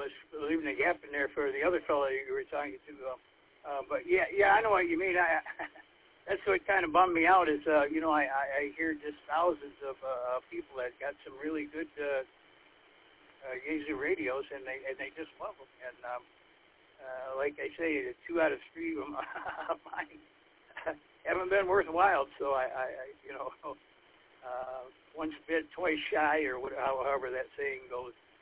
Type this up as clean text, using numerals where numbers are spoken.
was leaving a gap in there for the other fellow you were talking to. But yeah, I know what you mean. That's what kind of bummed me out is, I hear just thousands of people that got some really good Yazoo radios, and they just love them. And like I say, 2 out of 3 of them mine haven't been worthwhile. So once bit, twice shy, or however that saying goes.